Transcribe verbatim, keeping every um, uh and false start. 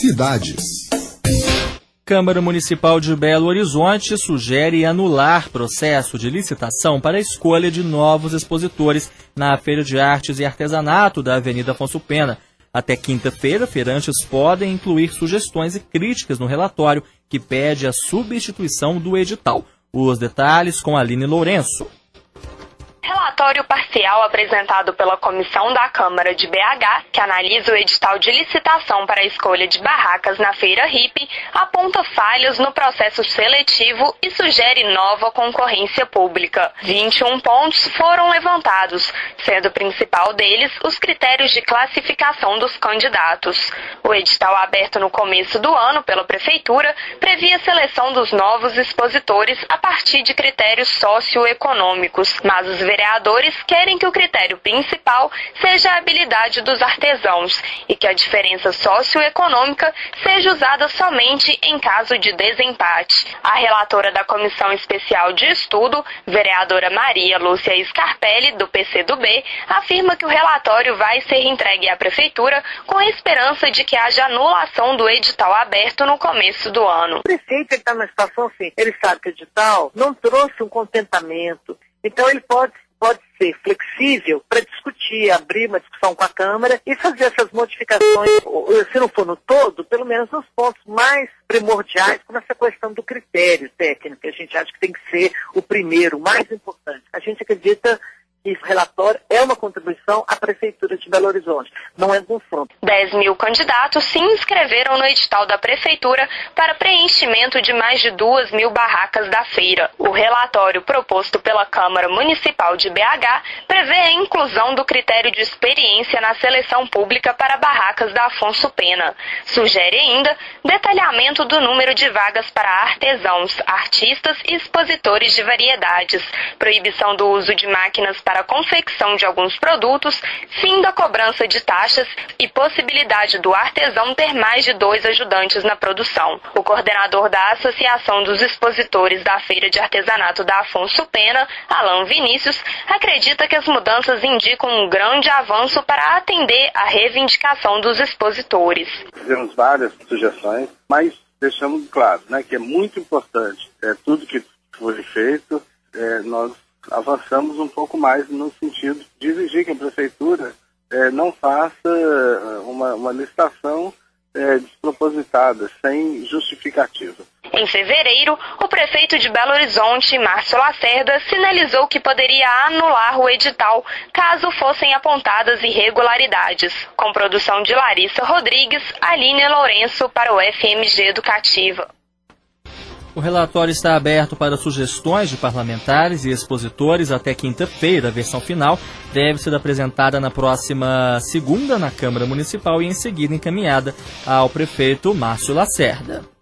Cidades. Câmara Municipal de Belo Horizonte sugere anular processo de licitação para a escolha de novos expositores na Feira de Artes e Artesanato da Avenida Afonso Pena. Até quinta-feira, feirantes podem incluir sugestões e críticas no relatório que pede a substituição do edital. Os detalhes com Aline Lourenço. Relatório parcial apresentado pela Comissão da Câmara de B H, que analisa o edital de licitação para a escolha de barracas na Feira Hippie, aponta falhas no processo seletivo e sugere nova concorrência pública. vinte e um pontos foram levantados, sendo o principal deles os critérios de classificação dos candidatos. O edital aberto no começo do ano pela Prefeitura previa a seleção dos novos expositores a partir de critérios socioeconômicos, mas os vereadores querem que o critério principal seja a habilidade dos artesãos e que a diferença socioeconômica seja usada somente em caso de desempate. A relatora da Comissão Especial de Estudo, vereadora Maria Lúcia Scarpelli, do P C do B, afirma que o relatório vai ser entregue à Prefeitura com a esperança de que haja anulação do edital aberto no começo do ano. O prefeito está numa situação assim, ele sabe que o edital não trouxe um contentamento, então ele pode pode ser flexível para discutir, abrir uma discussão com a Câmara e fazer essas modificações, se não for no todo, pelo menos nos pontos mais primordiais, como essa questão do critério técnico, que a gente acha que tem que ser o primeiro, o mais importante. A gente acredita que o relatório é uma contribuição à Prefeitura de Belo Horizonte, não é um confronto. dez mil candidatos se inscreveram no edital da Prefeitura para preenchimento de mais de duas mil barracas da feira. O relatório proposto pela Câmara Municipal de B H prevê a inclusão do critério de experiência na seleção pública para barracas da Afonso Pena. Sugere ainda detalhamento do número de vagas para artesãos, artistas e expositores de variedades, proibição do uso de máquinas para a confecção de alguns produtos, fim da cobrança de taxas e possibilidade do artesão ter mais de dois ajudantes na produção. O coordenador da Associação dos Expositores da Feira de Artesanato da Afonso Pena, Alan Vinícius, acredita que as mudanças indicam um grande avanço para atender à reivindicação dos expositores. Fizemos várias sugestões, mas deixamos claro, né, que é muito importante é, tudo que foi feito, é, nós avançamos um pouco mais no sentido de exigir que a Prefeitura eh, não faça uma, uma licitação eh, despropositada, sem justificativa. Em fevereiro, o prefeito de Belo Horizonte, Márcio Lacerda, sinalizou que poderia anular o edital caso fossem apontadas irregularidades. Com produção de Larissa Rodrigues, Aline Lourenço para o F M G Educativa. O relatório está aberto para sugestões de parlamentares e expositores até quinta-feira. A versão final deve ser apresentada na próxima segunda na Câmara Municipal e em seguida encaminhada ao prefeito Márcio Lacerda.